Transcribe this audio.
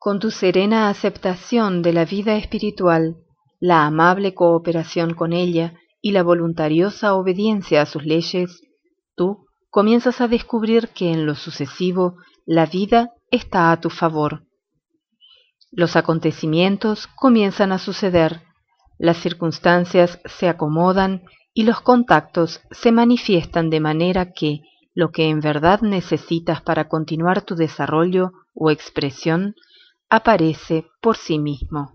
Con tu serena aceptación de la vida espiritual, la amable cooperación con ella y la voluntariosa obediencia a sus leyes, tú comienzas a descubrir que en lo sucesivo la vida está a tu favor. Los acontecimientos comienzan a suceder, las circunstancias se acomodan y los contactos se manifiestan de manera que lo que en verdad necesitas para continuar tu desarrollo o expresión aparece por sí mismo.